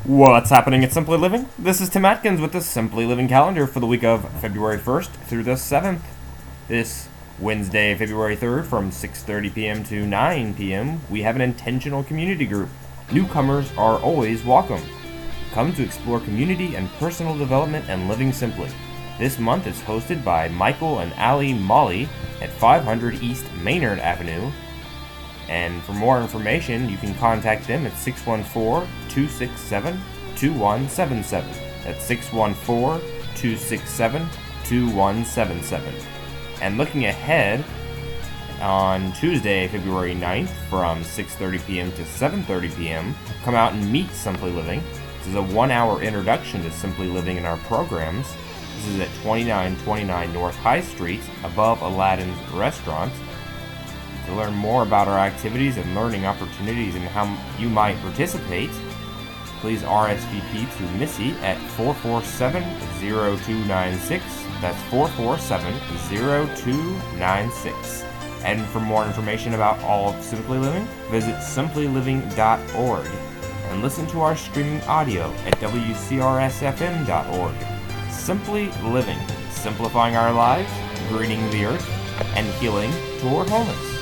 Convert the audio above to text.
What's happening at Simply Living? This is Tim Atkins with the Simply Living calendar for the week of February 1st through the 7th. This Wednesday, February 3rd, from 6:30 p.m. to 9 p.m., we have an intentional community group. Newcomers are always welcome. Come to explore community and personal development and living simply. This month is hosted by Michael and Allie Molly at 500 East Maynard Avenue. And for more information, you can contact them at 614-267-2177. That's 614-267-2177. And looking ahead, on Tuesday, February 9th, from 6:30 p.m. to 7:30 p.m., come out and meet Simply Living. This is a 1-hour introduction to Simply Living in our programs. This is at 2929 North High Street, above Aladdin's Restaurant. To learn more about our activities and learning opportunities and how you might participate, please RSVP to Missy at 447-0296. That's 447-0296. And for more information about all of Simply Living, visit simplyliving.org and listen to our streaming audio at wcrsfm.org. Simply Living, simplifying our lives, greening the earth, and healing toward wholeness.